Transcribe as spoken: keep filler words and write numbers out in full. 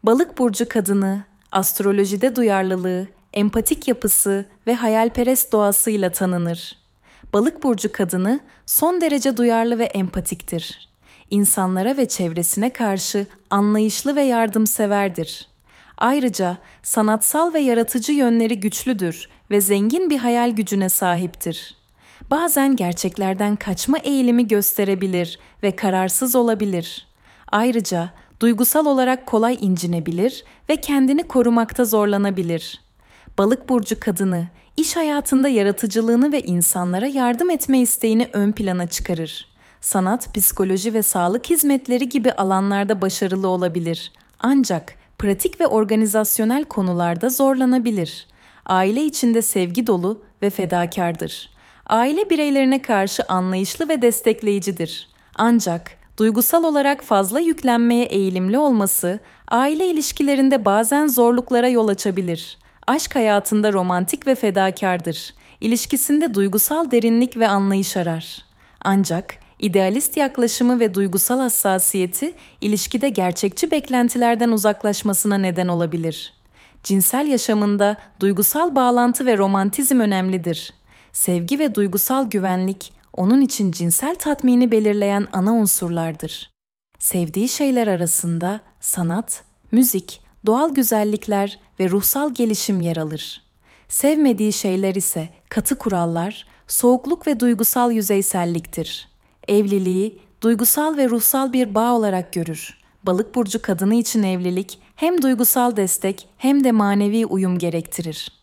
Balık burcu kadını, astrolojide duyarlılığı, empatik yapısı ve hayalperest doğasıyla tanınır. Balık burcu kadını son derece duyarlı ve empatiktir. İnsanlara ve çevresine karşı anlayışlı ve yardımseverdir. Ayrıca sanatsal ve yaratıcı yönleri güçlüdür ve zengin bir hayal gücüne sahiptir. Bazen gerçeklerden kaçma eğilimi gösterebilir ve kararsız olabilir. Ayrıca duygusal olarak kolay incinebilir ve kendini korumakta zorlanabilir. Balık burcu kadını, iş hayatında yaratıcılığını ve insanlara yardım etme isteğini ön plana çıkarır. Sanat, psikoloji ve sağlık hizmetleri gibi alanlarda başarılı olabilir. Ancak pratik ve organizasyonel konularda zorlanabilir. Aile içinde sevgi dolu ve fedakardır. Aile bireylerine karşı anlayışlı ve destekleyicidir. Ancak duygusal olarak fazla yüklenmeye eğilimli olması, aile ilişkilerinde bazen zorluklara yol açabilir. Aşk hayatında romantik ve fedakardır. İlişkisinde duygusal derinlik ve anlayış arar. Ancak idealist yaklaşımı ve duygusal hassasiyeti ilişkide gerçekçi beklentilerden uzaklaşmasına neden olabilir. Cinsel yaşamında duygusal bağlantı ve romantizm önemlidir. Sevgi ve duygusal güvenlik onun için cinsel tatmini belirleyen ana unsurlardır. Sevdiği şeyler arasında sanat, müzik, doğal güzellikler ve ruhsal gelişim yer alır. Sevmediği şeyler ise katı kurallar, soğukluk ve duygusal yüzeyselliktir. Evliliği duygusal ve ruhsal bir bağ olarak görür. Balık burcu kadını için evlilik hem duygusal destek hem de manevi uyum gerektirir.